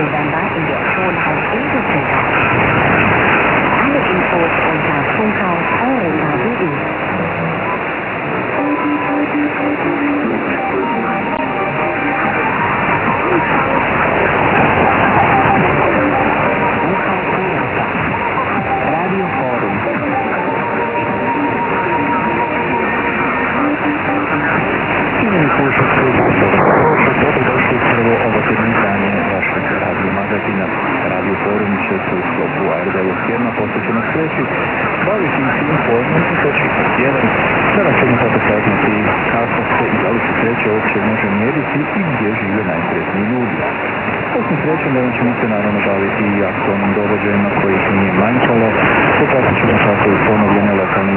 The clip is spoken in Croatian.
November in der Tonhaus Unterfeld. Alle Infos unter funkhaus-eureka.de. Radio Forum. Cijenjeni slušatelji, dobrodošli prvo ovo izdanje vašeg radio magazina. Radio Forum će se u sklopu ARD-ovog tjedna posvećeno sreći baviti svim pojmom i točki po tjedan. Sada ćemo tako saznati kako se i da li se sreća uopće može mjeriti i gdje žive najsretniji ljudi. Osim srećom, danas ćemo se naravno baviti i aktualnim događajima kojih nije manjkalo. Pokazat ćemo kako i ponovljene lokalne